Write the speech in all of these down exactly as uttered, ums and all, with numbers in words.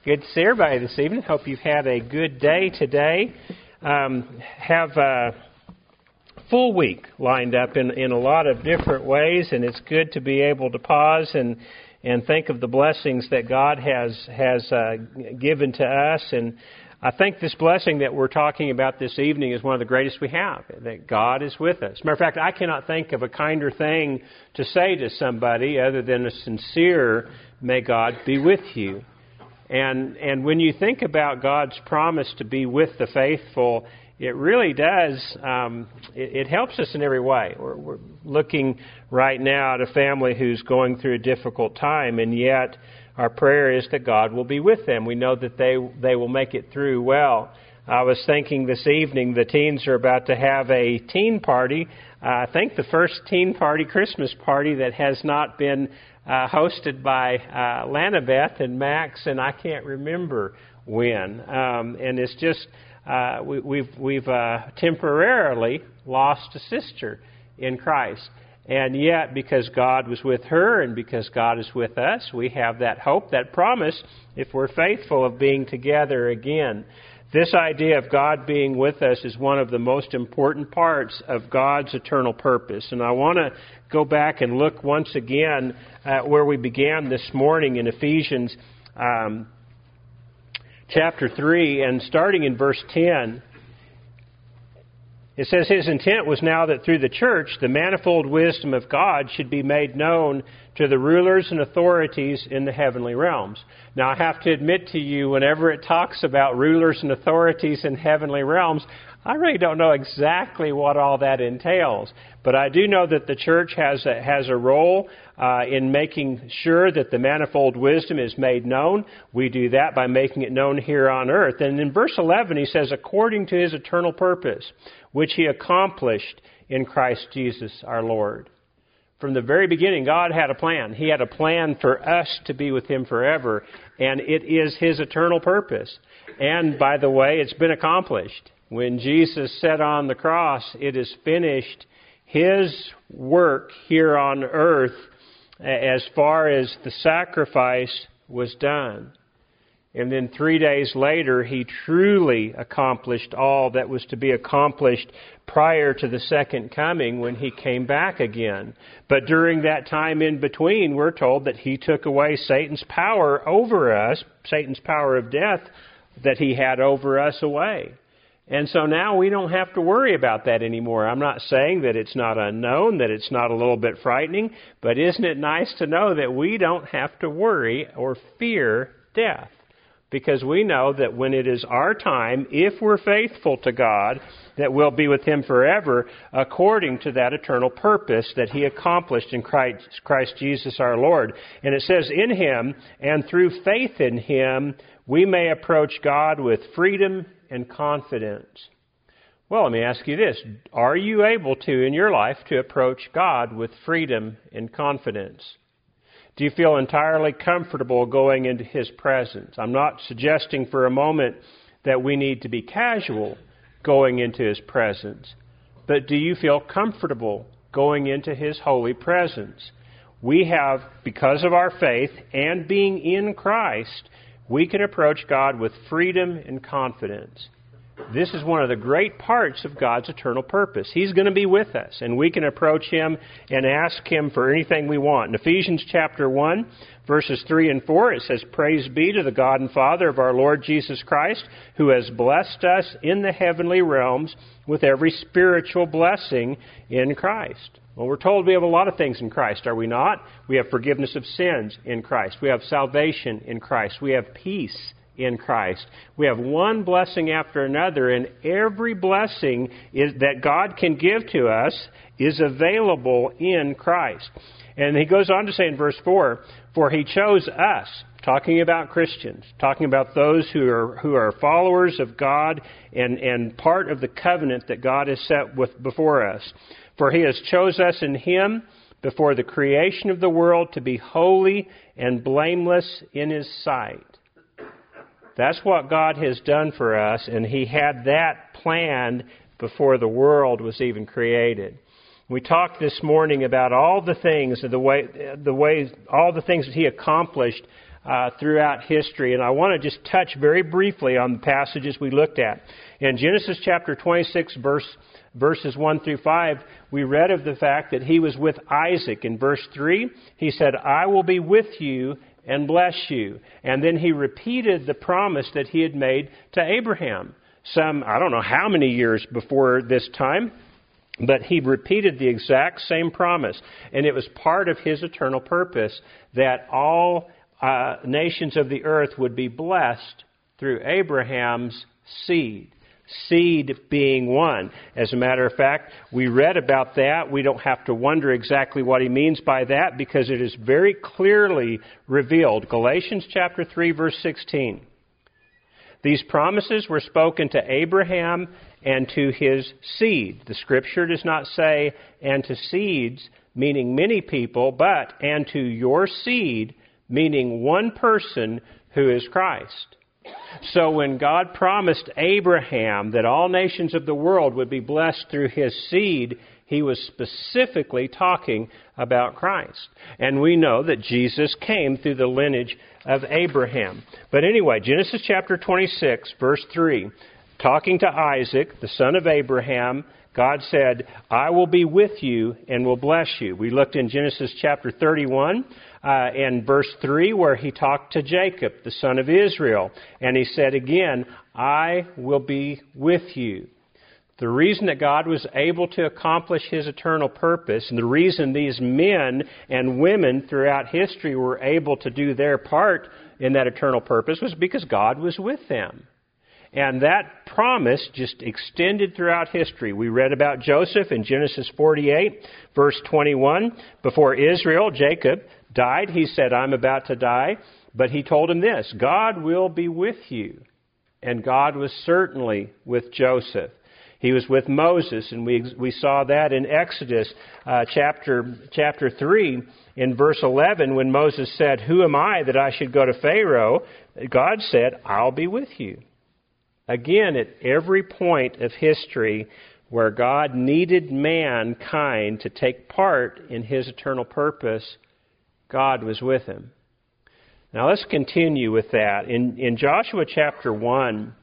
Good to see everybody this evening. Hope you've had a good day today. Um, have a full week lined up in, in a lot of different ways, and it's good to be able to pause and and think of the blessings that God has has uh, given to us. And I think this blessing that we're talking about this evening is one of the greatest we have, that God is with us. As a matter of fact, I cannot think of a kinder thing to say to somebody other than a sincere, may God be with you. And and when you think about God's promise to be with the faithful, it really does, um, it, it helps us in every way. We're, we're looking right now at a family who's going through a difficult time, and yet our prayer is that God will be with them. We know that they they will make it through well. I was thinking this evening, the teens are about to have a teen party. Uh, I think the first teen party, Christmas party, that has not been uh, hosted by uh, Lanabeth and Max, and I can't remember when. Um, and it's just, uh, we, we've, we've uh, temporarily lost a sister in Christ. And yet, because God was with her and because God is with us, we have that hope, that promise, if we're faithful, of being together again. This idea of God being with us is one of the most important parts of God's eternal purpose. And I want to go back and look once again at where we began this morning in Ephesians um, chapter three, and starting in verse ten. It says, His intent was now that through the church, the manifold wisdom of God should be made known to the rulers and authorities in the heavenly realms. Now, I have to admit to you, whenever it talks about rulers and authorities in heavenly realms, I really don't know exactly what all that entails. But I do know that the church has a, has a role uh, in making sure that the manifold wisdom is made known. We do that by making it known here on earth. And in verse eleven, he says, according to His eternal purpose, which He accomplished in Christ Jesus our Lord. From the very beginning, God had a plan. He had a plan for us to be with Him forever, and it is His eternal purpose. And, by the way, it's been accomplished. When Jesus said on the cross, it is finished, His work here on earth, as far as the sacrifice, was done. And then three days later, He truly accomplished all that was to be accomplished prior to the second coming when He came back again. But during that time in between, we're told that He took away Satan's power over us, Satan's power of death that he had over us away. And so now we don't have to worry about that anymore. I'm not saying that it's not unknown, that it's not a little bit frightening, but isn't it nice to know that we don't have to worry or fear death? Because we know that when it is our time, if we're faithful to God, that we'll be with Him forever according to that eternal purpose that He accomplished in Christ, Christ Jesus our Lord. And it says, in Him and through faith in Him, we may approach God with freedom and confidence. Well, let me ask you this. Are you able to, in your life, to approach God with freedom and confidence? Do you feel entirely comfortable going into His presence? I'm not suggesting for a moment that we need to be casual going into His presence. But do you feel comfortable going into His holy presence? We have, because of our faith and being in Christ, we can approach God with freedom and confidence. This is one of the great parts of God's eternal purpose. He's going to be with us, and we can approach Him and ask Him for anything we want. In Ephesians chapter one, verses three and four, it says, Praise be to the God and Father of our Lord Jesus Christ, who has blessed us in the heavenly realms with every spiritual blessing in Christ. Well, we're told we have a lot of things in Christ, are we not? We have forgiveness of sins in Christ. We have salvation in Christ. We have peace in Christ. We have one blessing after another, and every blessing is, that God can give to us is available in Christ. And he goes on to say in verse four, For He chose us, talking about Christians, talking about those who are who are followers of God and, and part of the covenant that God has set with before us. For He has chose us in Him before the creation of the world to be holy and blameless in His sight. That's what God has done for us, and He had that planned before the world was even created. We talked this morning about all the things, the way, the ways, all the things that He accomplished uh, throughout history. And I want to just touch very briefly on the passages we looked at. In Genesis chapter twenty-six, verse verses one through five, we read of the fact that he was with Isaac. In verse three, he said, I will be with you and bless you. And then he repeated the promise that he had made to Abraham. Some, I don't know how many years before this time, but he repeated the exact same promise. And it was part of his eternal purpose that all uh, nations of the earth would be blessed through Abraham's seed. Seed being one. As a matter of fact, we read about that. We don't have to wonder exactly what he means by that because it is very clearly revealed. Galatians chapter three, verse sixteen. These promises were spoken to Abraham and to his seed. The Scripture does not say, and to seeds, meaning many people, but and to your seed, meaning one person who is Christ. So when God promised Abraham that all nations of the world would be blessed through his seed, he was specifically talking about Christ. And we know that Jesus came through the lineage of Abraham. But anyway, Genesis chapter twenty-six, verse three, talking to Isaac, the son of Abraham, God said, I will be with you and will bless you. We looked in Genesis chapter thirty-one uh, and verse three where he talked to Jacob, the son of Israel. And he said again, I will be with you. The reason that God was able to accomplish his eternal purpose and the reason these men and women throughout history were able to do their part in that eternal purpose was because God was with them. And that promise just extended throughout history. We read about Joseph in Genesis forty-eight, verse twenty-one. Before Israel, Jacob, died, he said, I'm about to die. But he told him this, God will be with you. And God was certainly with Joseph. He was with Moses, and we we saw that in Exodus uh, chapter chapter three, in verse eleven, when Moses said, who am I that I should go to Pharaoh? God said, I'll be with you. Again, at every point of history where God needed mankind to take part in his eternal purpose, God was with him. Now let's continue with that. In, in Joshua chapter one,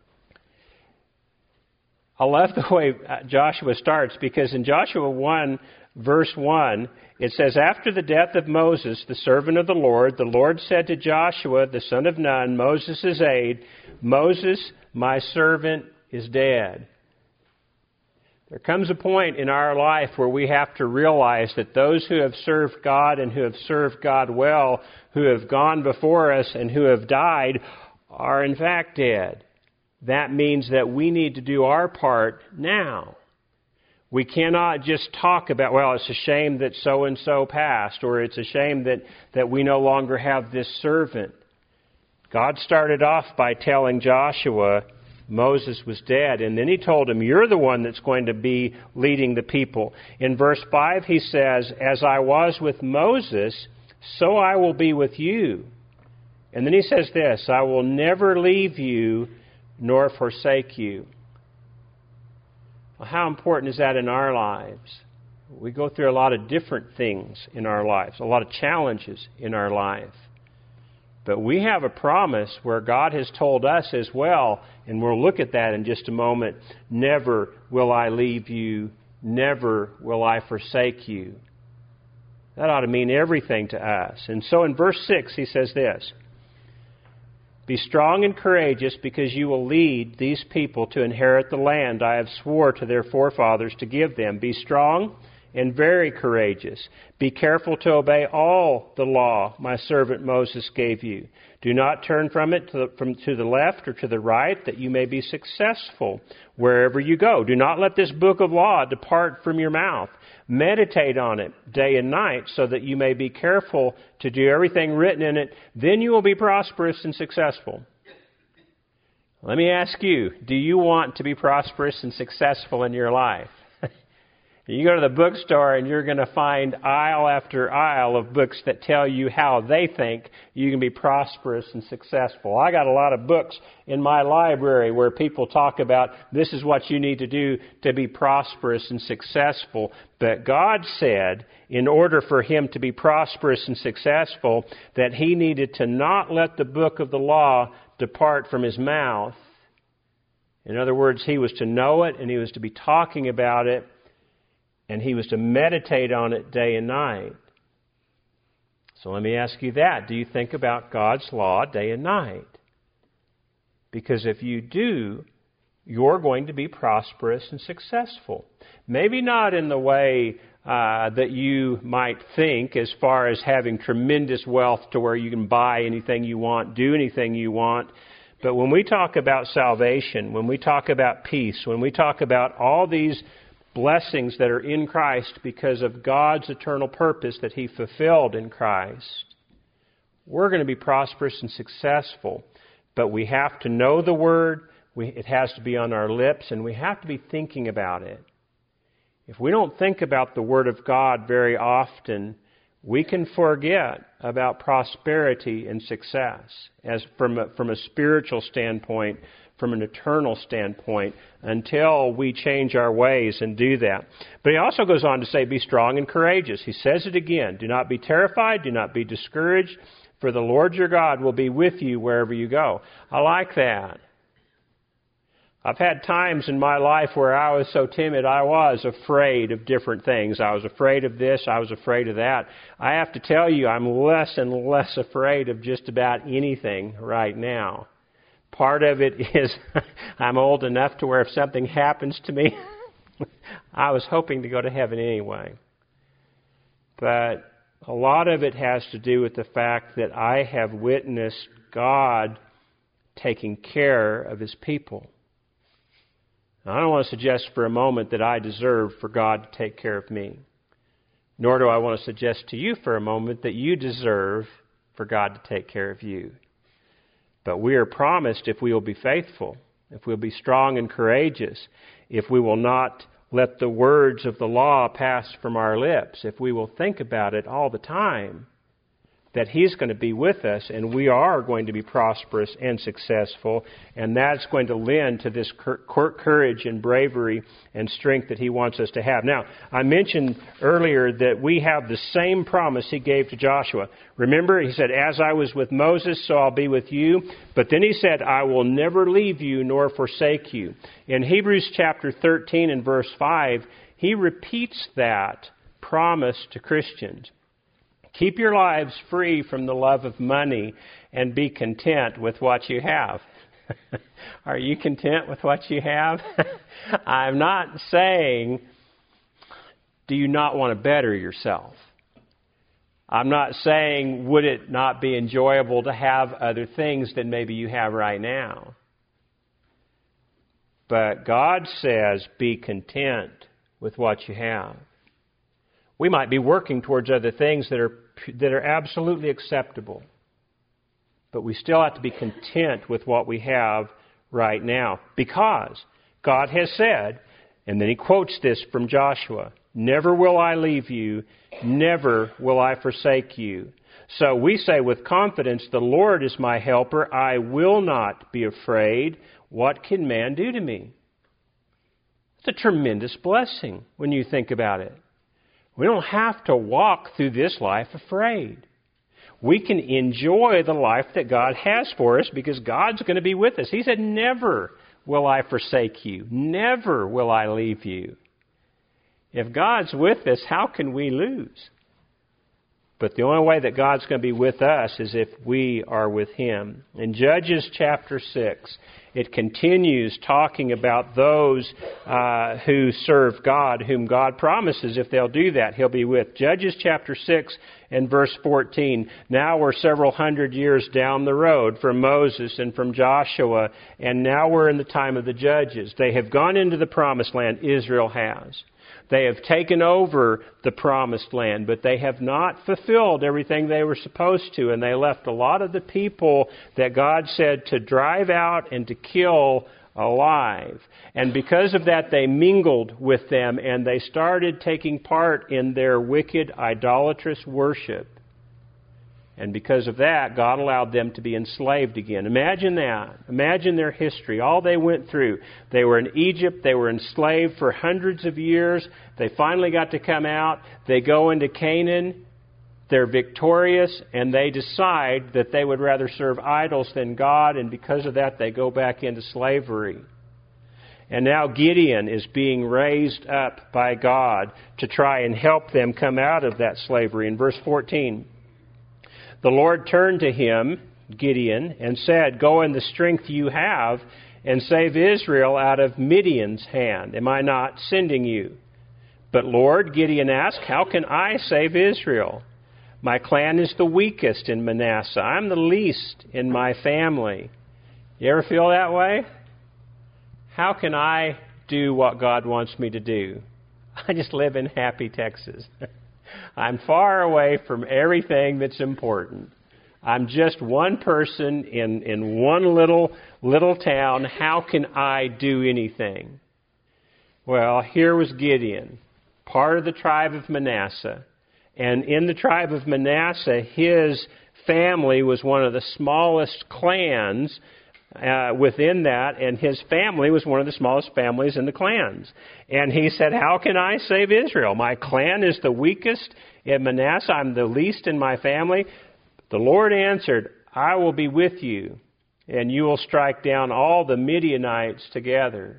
I love the way Joshua starts because in Joshua one, verse one, it says, after the death of Moses, the servant of the Lord, the Lord said to Joshua, the son of Nun, Moses' aide, Moses, my servant, is dead. There comes a point in our life where we have to realize that those who have served God and who have served God well, who have gone before us and who have died, are in fact dead. That means that we need to do our part now. We cannot just talk about, well, it's a shame that so-and-so passed, or it's a shame that, that we no longer have this servant. God started off by telling Joshua Moses was dead, and then he told him, you're the one that's going to be leading the people. In verse five, he says, as I was with Moses, so I will be with you. And then he says this, I will never leave you nor forsake you. Well, how important is that in our lives? We go through a lot of different things in our lives, a lot of challenges in our life. But we have a promise where God has told us as well, and we'll look at that in just a moment, never will I leave you, never will I forsake you. That ought to mean everything to us. And so in verse six, he says this, be strong and courageous because you will lead these people to inherit the land I have swore to their forefathers to give them. Be strong and very courageous. Be careful to obey all the law my servant Moses gave you. Do not turn from it to the, from, to the left or to the right, that you may be successful wherever you go. Do not let this book of law depart from your mouth. Meditate on it day and night so that you may be careful to do everything written in it. Then you will be prosperous and successful. Let me ask you, do you want to be prosperous and successful in your life? You go to the bookstore and you're going to find aisle after aisle of books that tell you how they think you can be prosperous and successful. I got a lot of books in my library where people talk about this is what you need to do to be prosperous and successful. But God said in order for him to be prosperous and successful that he needed to not let the book of the law depart from his mouth. In other words, he was to know it and he was to be talking about it. And he was to meditate on it day and night. So let me ask you that. Do you think about God's law day and night? Because if you do, you're going to be prosperous and successful. Maybe not in the way uh, that you might think as far as having tremendous wealth to where you can buy anything you want, do anything you want. But when we talk about salvation, when we talk about peace, when we talk about all these blessings that are in Christ because of God's eternal purpose that he fulfilled in Christ, we're going to be prosperous and successful. But we have to know the Word, we, it has to be on our lips, and we have to be thinking about it. If we don't think about the Word of God very often, we can forget about prosperity and success as from a, from a spiritual standpoint, from an eternal standpoint, until we change our ways and do that. But he also goes on to say, be strong and courageous. He says it again. Do not be terrified. Do not be discouraged. For the Lord your God will be with you wherever you go. I like that. I've had times in my life where I was so timid, I was afraid of different things. I was afraid of this. I was afraid of that. I have to tell you, I'm less and less afraid of just about anything right now. Part of it is I'm old enough to where if something happens to me, I was hoping to go to heaven anyway. But a lot of it has to do with the fact that I have witnessed God taking care of his people. Now, I don't want to suggest for a moment that I deserve for God to take care of me. Nor do I want to suggest to you for a moment that you deserve for God to take care of you. But we are promised if we will be faithful, if we'll be strong and courageous, if we will not let the words of the law pass from our lips, if we will think about it all the time, that he's going to be with us and we are going to be prosperous and successful, and that's going to lend to this courage and bravery and strength that he wants us to have. Now, I mentioned earlier that we have the same promise he gave to Joshua. Remember, he said, as I was with Moses, so I'll be with you. But then he said, I will never leave you nor forsake you. In Hebrews chapter thirteen and verse five, he repeats that promise to Christians. Keep your lives free from the love of money and be content with what you have. Are you content with what you have? I'm not saying, do you not want to better yourself? I'm not saying, would it not be enjoyable to have other things than maybe you have right now? But God says, be content with what you have. We might be working towards other things that are that are absolutely acceptable. But we still have to be content with what we have right now. Because God has said, and then he quotes this from Joshua, never will I leave you, never will I forsake you. So we say with confidence, the Lord is my helper, I will not be afraid. What can man do to me? It's a tremendous blessing when you think about it. We don't have to walk through this life afraid. We can enjoy the life that God has for us because God's going to be with us. He said, never will I forsake you. Never will I leave you. If God's with us, how can we lose? But the only way that God's going to be with us is if we are with him. In Judges chapter six, it continues talking about those uh, who serve God, whom God promises if they'll do that, he'll be with. Judges chapter six and verse fourteen. Now we're several hundred years down the road from Moses and from Joshua, and now we're in the time of the judges. They have gone into the promised land, Israel has. They have taken over the promised land, but they have not fulfilled everything they were supposed to, and they left a lot of the people that God said to drive out and to kill alive. And because of that, they mingled with them, and they started taking part in their wicked, idolatrous worship. And because of that, God allowed them to be enslaved again. Imagine that. Imagine their history, all they went through. They were in Egypt. They were enslaved for hundreds of years. They finally got to come out. They go into Canaan. They're victorious, and they decide that they would rather serve idols than God, and because of that, they go back into slavery. And now Gideon is being raised up by God to try and help them come out of that slavery. In verse fourteen, the Lord turned to him, Gideon, and said, "Go in the strength you have and save Israel out of Midian's hand. Am I not sending you?" "But Lord," Gideon asked, "how can I save Israel? My clan is the weakest in Manasseh. I'm the least in my family." You ever feel that way? How can I do what God wants me to do? I just live in happy Texas. I'm far away from everything that's important. I'm just one person in, in one little little town. How can I do anything? Well, here was Gideon, part of the tribe of Manasseh. And in the tribe of Manasseh, his family was one of the smallest clans uh, within that, and his family was one of the smallest families in the clans. And he said, "How can I save Israel? My clan is the weakest in Manasseh. I'm the least in my family." The Lord answered, "I will be with you, and you will strike down all the Midianites together."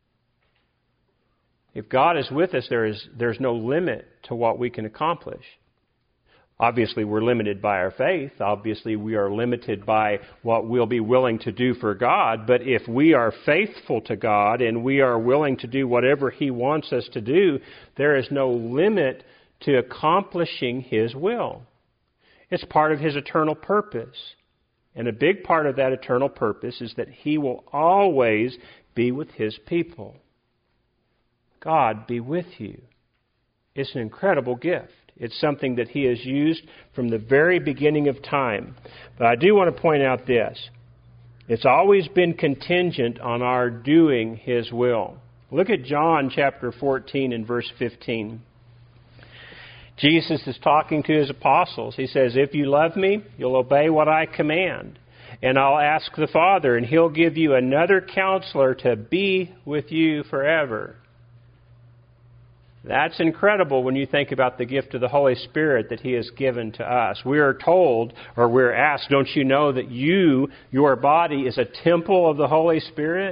If God is with us, there is there's no limit to what we can accomplish. Obviously, we're limited by our faith. Obviously, we are limited by what we'll be willing to do for God. But if we are faithful to God and we are willing to do whatever He wants us to do, there is no limit to accomplishing His will. It's part of His eternal purpose. And a big part of that eternal purpose is that He will always be with His people. God be with you. It's an incredible gift. It's something that He has used from the very beginning of time. But I do want to point out this. It's always been contingent on our doing His will. Look at John chapter fourteen and verse fifteen. Jesus is talking to His apostles. He says, "If you love me, you'll obey what I command. And I'll ask the Father, and He'll give you another counselor to be with you forever." That's incredible when you think about the gift of the Holy Spirit that He has given to us. We are told, or we're asked, don't you know that you, your body, is a temple of the Holy Spirit?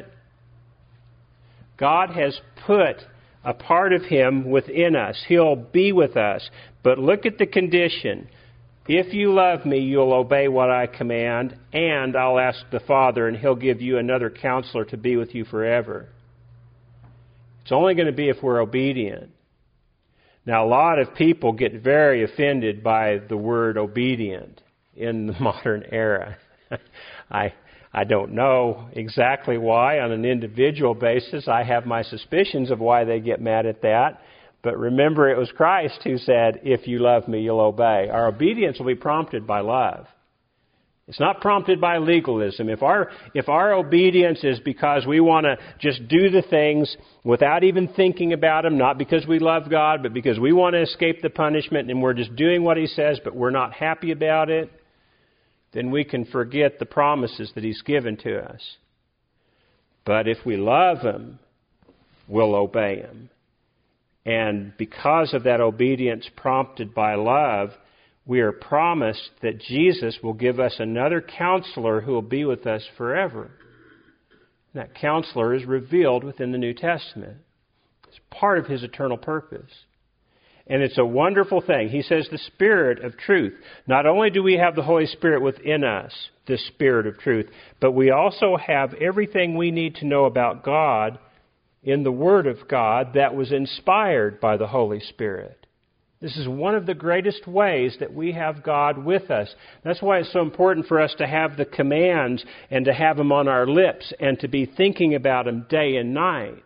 God has put a part of Him within us. He'll be with us. But look at the condition. "If you love me, you'll obey what I command, and I'll ask the Father, and He'll give you another counselor to be with you forever." It's only going to be if we're obedient. Now, a lot of people get very offended by the word obedient in the modern era. I I don't know exactly why. On an individual basis, I have my suspicions of why they get mad at that. But remember, it was Christ who said, "If you love me, you'll obey." Our obedience will be prompted by love. It's not prompted by legalism. If our if our obedience is because we want to just do the things without even thinking about them, not because we love God, but because we want to escape the punishment and we're just doing what He says, but we're not happy about it, then we can forget the promises that He's given to us. But if we love Him, we'll obey Him. And because of that obedience prompted by love, we are promised that Jesus will give us another counselor who will be with us forever. And that counselor is revealed within the New Testament. It's part of His eternal purpose. And it's a wonderful thing. He says the Spirit of truth. Not only do we have the Holy Spirit within us, the Spirit of truth, but we also have everything we need to know about God in the Word of God that was inspired by the Holy Spirit. This is one of the greatest ways that we have God with us. That's why it's so important for us to have the commands and to have them on our lips and to be thinking about them day and night.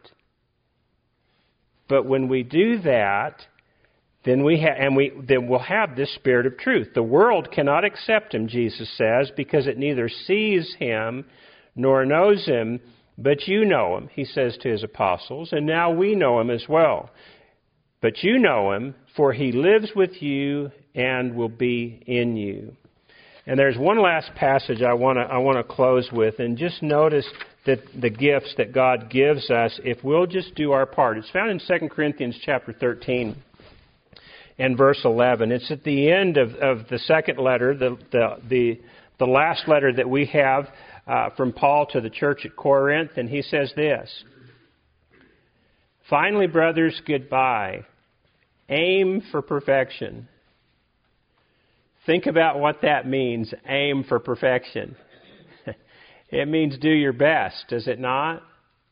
But when we do that, then we ha- and we then we'll have this Spirit of truth. The world cannot accept Him, Jesus says, because it neither sees Him nor knows Him. But you know him, he says to his apostles, and now we know him as well. But you know him, for he lives with you and will be in you. And there's one last passage I want to I want to close with, and just notice that the gifts that God gives us if we'll just do our part. It's found in Second Corinthians chapter thirteen and verse eleven. It's at the end of, of the second letter, the the the, the last letter that we have uh, from Paul to the church at Corinth, and he says this: "Finally, brothers, goodbye. Aim for perfection." Think about what that means, aim for perfection. It means do your best, does it not?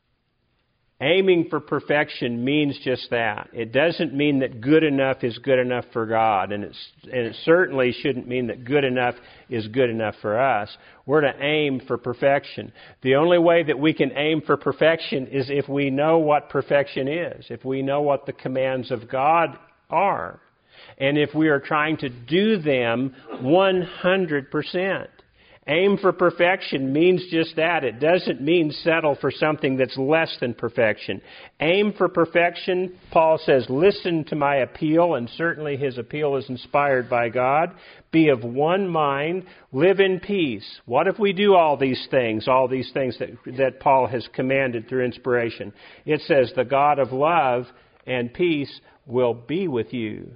Aiming for perfection means just that. It doesn't mean that good enough is good enough for God, and, it's, and it certainly shouldn't mean that good enough is good enough for us. We're to aim for perfection. The only way that we can aim for perfection is if we know what perfection is, if we know what the commands of God are, and if we are trying to do them one hundred percent. Aim for perfection means just that. It doesn't mean settle for something that's less than perfection. Aim for perfection, Paul says, listen to my appeal, and certainly his appeal is inspired by God. Be of one mind, live in peace. What if we do all these things, all these things that, that Paul has commanded through inspiration? It says, the God of love and peace will be with you.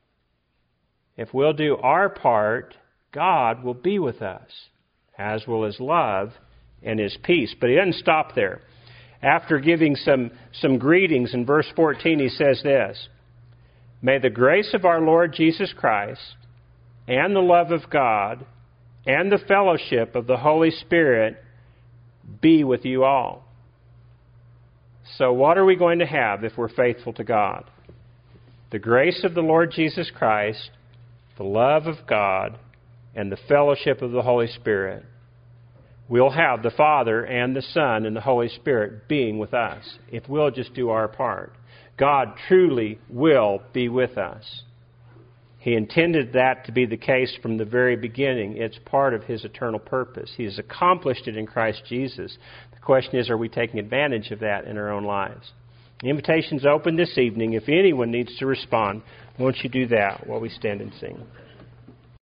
If we'll do our part, God will be with us, as will His love and His peace. But He doesn't stop there. After giving some, some greetings in verse fourteen, He says this: "May the grace of our Lord Jesus Christ and the love of God and the fellowship of the Holy Spirit be with you all." So what are we going to have if we're faithful to God? The grace of the Lord Jesus Christ, the love of God, and the fellowship of the Holy Spirit. We'll have the Father and the Son and the Holy Spirit being with us if we'll just do our part. God truly will be with us. He intended that to be the case from the very beginning. It's part of His eternal purpose. He has accomplished it in Christ Jesus. The question is, are we taking advantage of that in our own lives? The invitation's open this evening. If anyone needs to respond, won't you do that while we stand and sing?